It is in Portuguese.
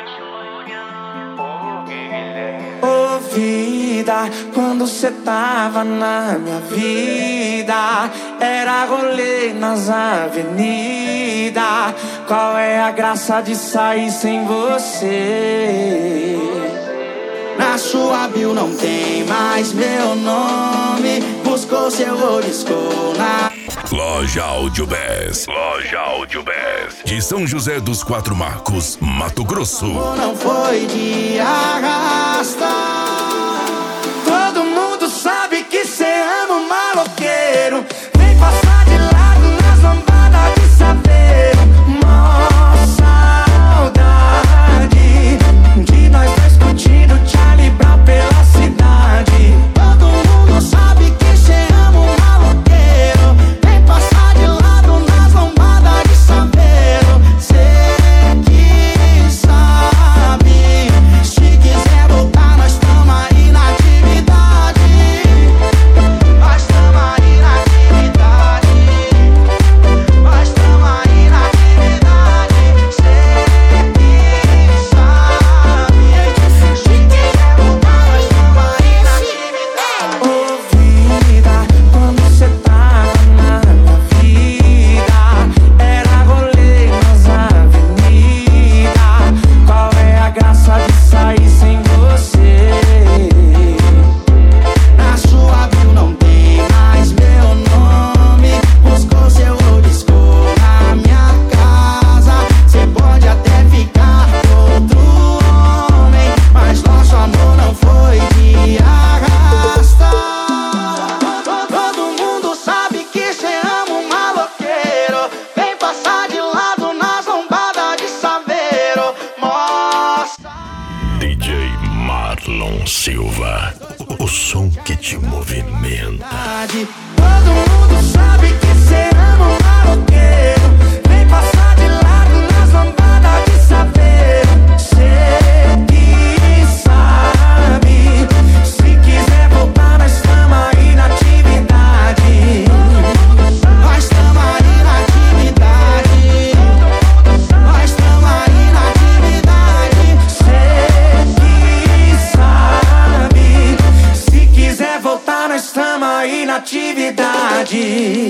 Ô vida, quando cê tava na minha vida, era rolê nas avenidas. Qual é a graça de sair sem você? Na sua bio não tem mais meu nome. Buscou seu discou na Loja Audiobest. Loja Audiobest. De São José dos Quatro Marcos, Mato Grosso. Não foi de arrasta. Todo mundo sabe que cê ama um maloqueiro. Vem passar de lado nas lambadas de saveiro. Mó saudade de nós dois curtindo Charlie Brown pela cidade. Todo mundo sabe que cê ama um maloqueiro. Vem passar de lado nas lambadas de saveiro. Cê que sabe, se quiser voltar nós tamo aí na atividade. Nós tamo aí na atividade. Nós tamo aí na atividade. Cê que sabe, se quiser voltar nós tamo aí na atividade. Ô vida, quando cê tava na minha vida, era rolê nas avenidas. Qual é a graça de sair sem você? Na sua bio não tem mais meu nome. Buscou seu discou na minha casa. Cê pode até ficar com outro homem, mas nosso amor não foi de arrasta. Todo mundo sabe que cê ama um maloqueiro. Vem passar de lado nas lombadas de saveiro. Mostra DJ Marlon Silva. O som que te movimenta. todo mundo sabe que cê ama um maloqueiro. Vem passar de lado nas lombadas de saveiro. Cê que sabe, se quiser voltar nós tamo aí na atividade. Nós tamo aí na atividade. Nós tamo aí na atividade. Cê que sabe, se quiser voltar nós tamo aí na atividade.